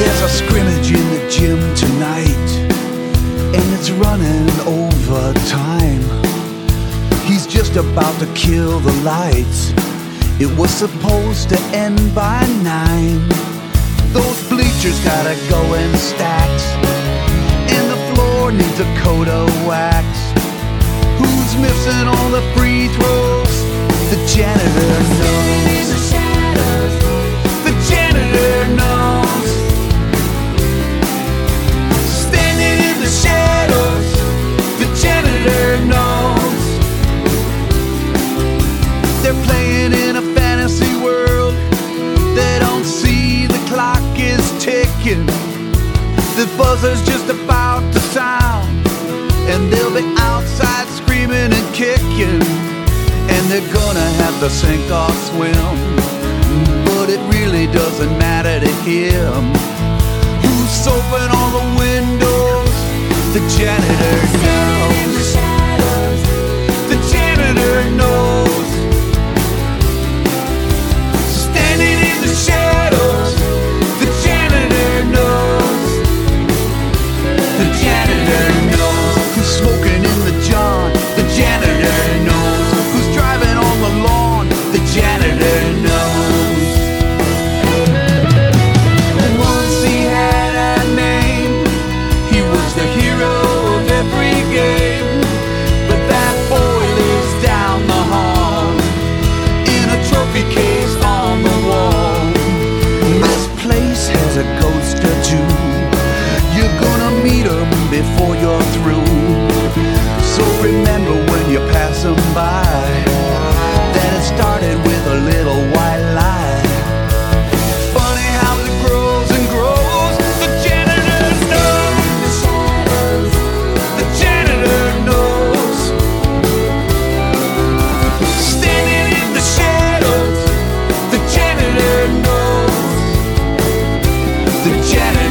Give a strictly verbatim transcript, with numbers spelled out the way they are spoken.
There's a scrimmage in the gym tonight, and it's running over time. He's just about to kill the lights. It was supposed to end by nine. Those bleachers gotta go in stacks, and the floor needs a coat of wax. Who's missing all the free throws? The janitor knows. The janitor knows. Standing in the shadows, the janitor knows. They're playing in a fantasy world. They don't see the clock is ticking. The buzzer's just about to sound, and they'll be outside screaming and kicking, and they're gonna have to sink or swim. But it really doesn't matter to him. Who's soaping all the windows? The janitor knows. The janitor knows. Standing in the shadows, the janitor knows. The janitor knows. Who's smoking in the john? The janitor knows. Who's driving on the lawn? The janitor knows. Once he had a name, he was the hero of every game. But that boy lives down the hall in a trophy case on the wall. This place has a ghost or two. You're gonna meet him before you're through. So remember when you pass him by, that it started with a little white lie. Funny how it grows and grows. The janitor knows. The janitor knows. Standing in the shadows, the janitor knows. The janitor